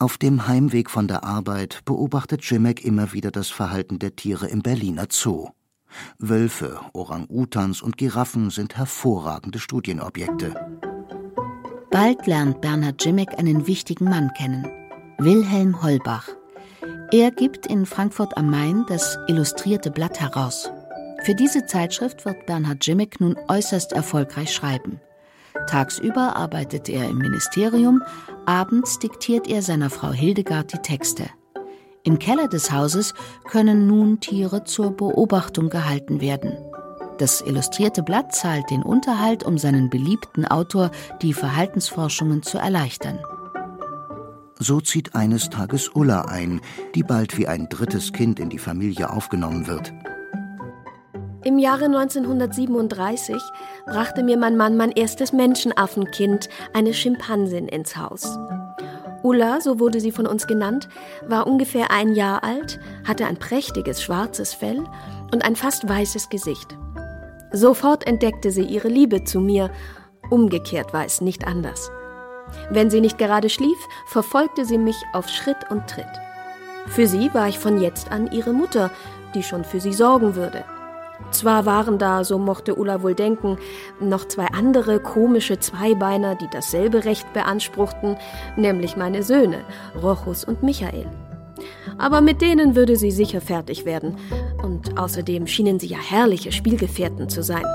Auf dem Heimweg von der Arbeit beobachtet Jimmek immer wieder das Verhalten der Tiere im Berliner Zoo. Wölfe, Orang-Utans und Giraffen sind hervorragende Studienobjekte. Bald lernt Bernhard Jimmek einen wichtigen Mann kennen: Wilhelm Holbach. Er gibt in Frankfurt am Main das Illustrierte Blatt heraus. Für diese Zeitschrift wird Bernhard Jimmek nun äußerst erfolgreich schreiben. Tagsüber arbeitet er im Ministerium, abends diktiert er seiner Frau Hildegard die Texte. Im Keller des Hauses können nun Tiere zur Beobachtung gehalten werden. Das Illustrierte Blatt zahlt den Unterhalt, um seinen beliebten Autor die Verhaltensforschungen zu erleichtern. So zieht eines Tages Ulla ein, die bald wie ein drittes Kind in die Familie aufgenommen wird. Im Jahre 1937 brachte mir mein Mann mein erstes Menschenaffenkind, eine Schimpansin, ins Haus. Ulla, so wurde sie von uns genannt, war ungefähr 1 Jahr alt, hatte ein prächtiges schwarzes Fell und ein fast weißes Gesicht. Sofort entdeckte sie ihre Liebe zu mir. Umgekehrt war es nicht anders. Wenn sie nicht gerade schlief, verfolgte sie mich auf Schritt und Tritt. Für sie war ich von jetzt an ihre Mutter, die schon für sie sorgen würde. Zwar waren da, so mochte Ulla wohl denken, noch 2 andere komische Zweibeiner, die dasselbe Recht beanspruchten, nämlich meine Söhne, Rochus und Michael. Aber mit denen würde sie sicher fertig werden. Und außerdem schienen sie ja herrliche Spielgefährten zu sein.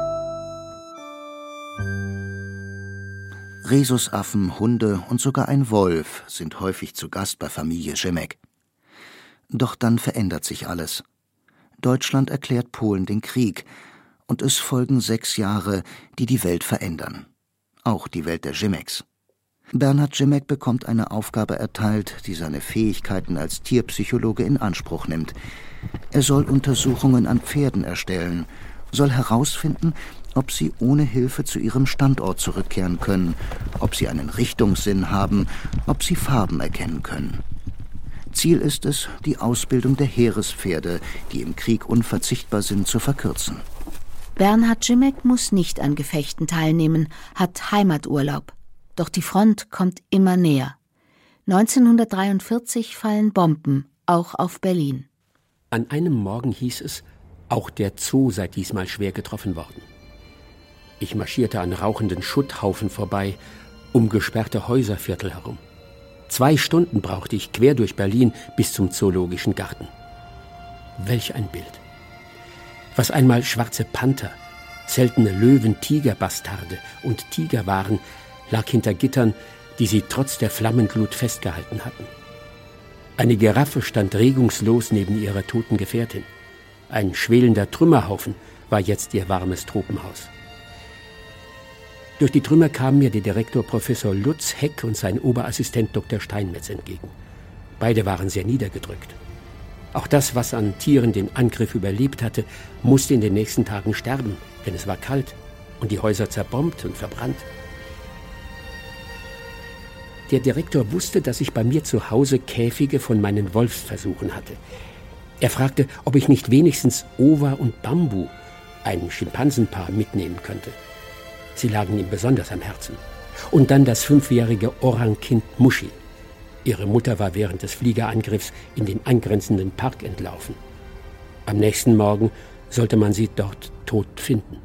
Rhesusaffen, Hunde und sogar ein Wolf sind häufig zu Gast bei Familie Jimmek. Doch dann verändert sich alles. Deutschland erklärt Polen den Krieg, und es folgen 6 Jahre, die die Welt verändern. Auch die Welt der Jimmeks. Bernhard Jimmek bekommt eine Aufgabe erteilt, die seine Fähigkeiten als Tierpsychologe in Anspruch nimmt. Er soll Untersuchungen an Pferden erstellen, soll herausfinden, ob sie ohne Hilfe zu ihrem Standort zurückkehren können, ob sie einen Richtungssinn haben, ob sie Farben erkennen können. Ziel ist es, die Ausbildung der Heerespferde, die im Krieg unverzichtbar sind, zu verkürzen. Bernhard Jimmek muss nicht an Gefechten teilnehmen, hat Heimaturlaub. Doch die Front kommt immer näher. 1943 fallen Bomben, auch auf Berlin. An einem Morgen hieß es, auch der Zoo sei diesmal schwer getroffen worden. Ich marschierte an rauchenden Schutthaufen vorbei, um gesperrte Häuserviertel herum. 2 Stunden brauchte ich quer durch Berlin bis zum Zoologischen Garten. Welch ein Bild. Was einmal schwarze Panther, seltene Löwen, Tigerbastarde und Tiger waren, lag hinter Gittern, die sie trotz der Flammenglut festgehalten hatten. Eine Giraffe stand regungslos neben ihrer toten Gefährtin. Ein schwelender Trümmerhaufen war jetzt ihr warmes Tropenhaus. Durch die Trümmer kamen mir der Direktor Professor Lutz Heck und sein Oberassistent Dr. Steinmetz entgegen. Beide waren sehr niedergedrückt. Auch das, was an Tieren den Angriff überlebt hatte, musste in den nächsten Tagen sterben, denn es war kalt und die Häuser zerbombt und verbrannt. Der Direktor wusste, dass ich bei mir zu Hause Käfige von meinen Wolfsversuchen hatte. Er fragte, ob ich nicht wenigstens Ova und Bambu, ein Schimpansenpaar, mitnehmen könnte. Sie lagen ihm besonders am Herzen. Und dann das 5-jährige Orang-Kind Muschi. Ihre Mutter war während des Fliegerangriffs in den angrenzenden Park entlaufen. Am nächsten Morgen sollte man sie dort tot finden.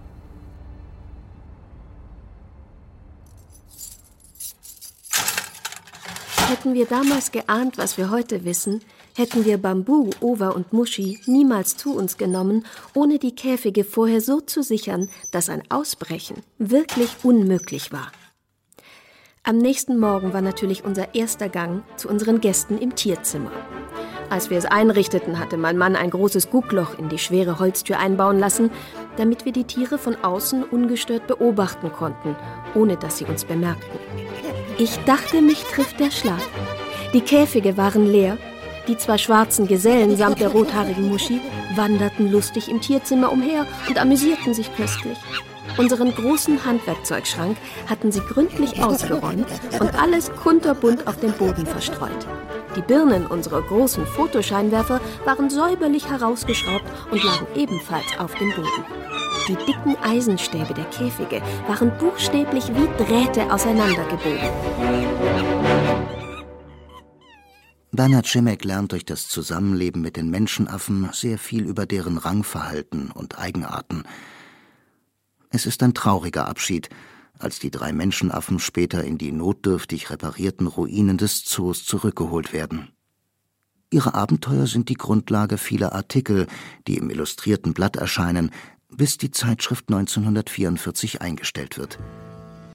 Hätten wir damals geahnt, was wir heute wissen, hätten wir Bambu, Ova und Muschi niemals zu uns genommen, ohne die Käfige vorher so zu sichern, dass ein Ausbrechen wirklich unmöglich war. Am nächsten Morgen war natürlich unser erster Gang zu unseren Gästen im Tierzimmer. Als wir es einrichteten, hatte mein Mann ein großes Guckloch in die schwere Holztür einbauen lassen, damit wir die Tiere von außen ungestört beobachten konnten, ohne dass sie uns bemerkten. Ich dachte, mich trifft der Schlag. Die Käfige waren leer. Die 2 schwarzen Gesellen samt der rothaarigen Muschi wanderten lustig im Tierzimmer umher und amüsierten sich köstlich. Unseren großen Handwerkzeugschrank hatten sie gründlich ausgeräumt und alles kunterbunt auf dem Boden verstreut. Die Birnen unserer großen Fotoscheinwerfer waren säuberlich herausgeschraubt und lagen ebenfalls auf dem Boden. Die dicken Eisenstäbe der Käfige waren buchstäblich wie Drähte auseinandergebogen. Bernhard Grzimek lernt durch das Zusammenleben mit den Menschenaffen sehr viel über deren Rangverhalten und Eigenarten. Es ist ein trauriger Abschied, als die 3 Menschenaffen später in die notdürftig reparierten Ruinen des Zoos zurückgeholt werden. Ihre Abenteuer sind die Grundlage vieler Artikel, die im Illustrierten Blatt erscheinen, bis die Zeitschrift 1944 eingestellt wird.